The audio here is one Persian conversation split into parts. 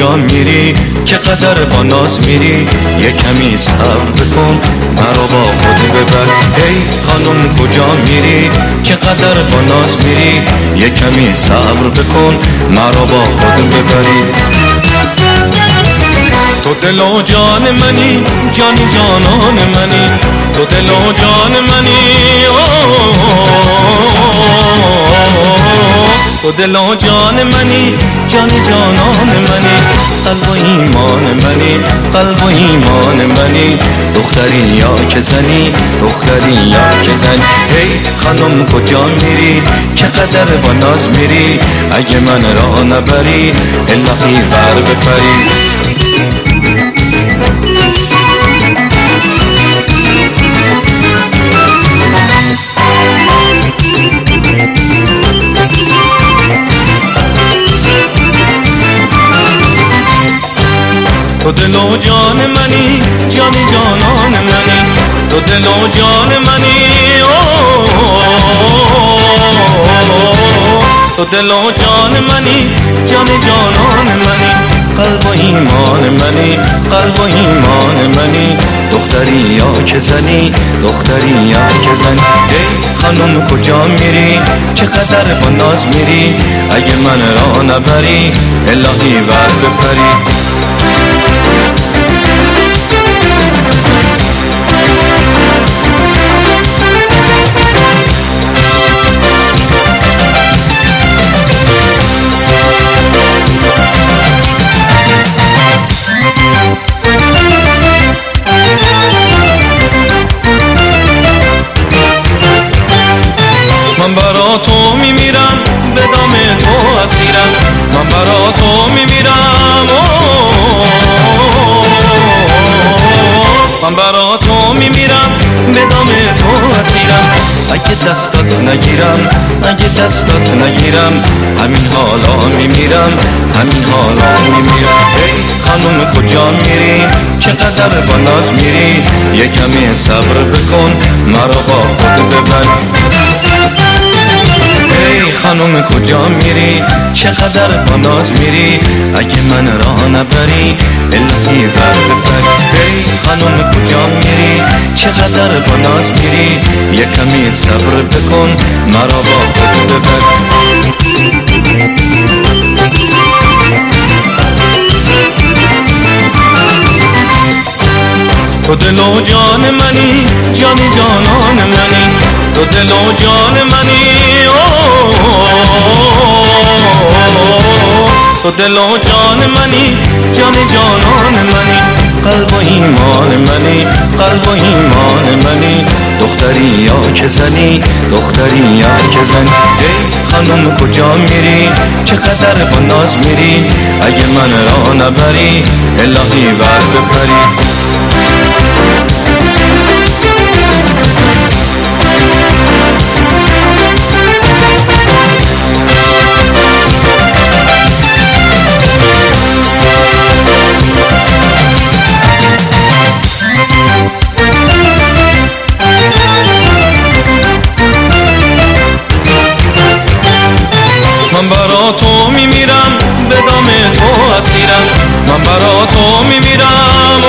کجا میری؟ چقدر با ناز میری؟ یه کمی صبر بکن مرا با خود ببر. ای خانم کجا میری؟ چقدر با ناز میری؟ یه کمی صبر بکن مرا با خود ببری. تو دل و جان منی، جان جانان منی، تو دل و جان منی، تو دل و جان منی، جان جانان منی، قلب و ایمان منی، قلب و ایمان منی، دختری یا که زنی، دختری یا که زنی. ای خانم کجا میری؟ چقدر با ناز میری؟ اگه من را نبری الهی ور بپری. تو دل و جان منی، جان جانان منی، تو دل و جان منی، تو دل و جان منی، جان جانان منی، قلب و ایمان منی، قلب و ایمان منی، دختری یا که زنی، دختری یا که زنی. ای خانم کجا میری؟ چقدر با ناز میری؟ اگه من را نبری الهی ور بپری. من برا تو میمیرم، به دام تو اسیرم، من برا تو میمیرم، من برا تو میمیرم، به دام تو اسیرم. اگه دستات نگیرم، اگه دستات نگیرم، همین حالا میمیرم، همین حالا میمیرم. ای خانم کجا میری؟ چقدر با ناز میری؟ یه کمی صبر بکن مرا با خود ببر. ای خانم کجا میری؟ چقدر با ناز میری؟ اگه من را نبری الهی ور بپری. ای خانم کجا میری؟ چقدر با ناز میری؟ یه کمی صبر بکن مرا با خود ببر. تو دل و جان منی، جان جانان منی، تو دل و جان منی، تو دل و جان منی، جان جانان منی، قلب و ایمان منی، قلب و ایمان منی، دختری یا که زنی، دختری یا که زنی. ای خانم کجا میری؟ چقدر با ناز میری؟ اگه من را نبری الهی ور بپری. من برا تو میمیرم، به دام تو اسیرم، من برا تو میمیرم،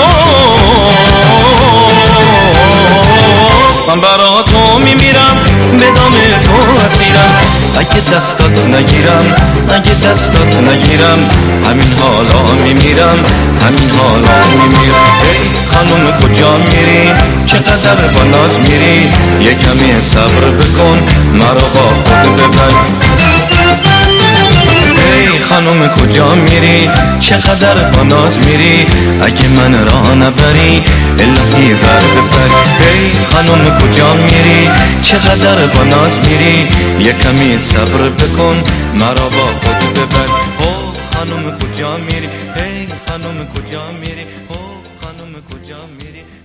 من برا تو میمیرم، به دام تو اسیرم. اگه دستات نگیرم، اگه دستات نگیرم، همین حالا میمیرم، همین حالا میمیرم. ای خانم کجا میری؟ چقدر با ناز میری؟ یه کمی صبر بکن مرا با خود ببر. ای خانم کجا میری؟ چقدر با ناز میری؟ اگه من را نبری الهی ور بپری. ای خانم کجا میری؟ چقدر با ناز میری؟ یه کمی صبر بکن مرا با خود ببر. او خانم کجا میری؟ ای خانم کجا میری؟ او خانم کجا میری؟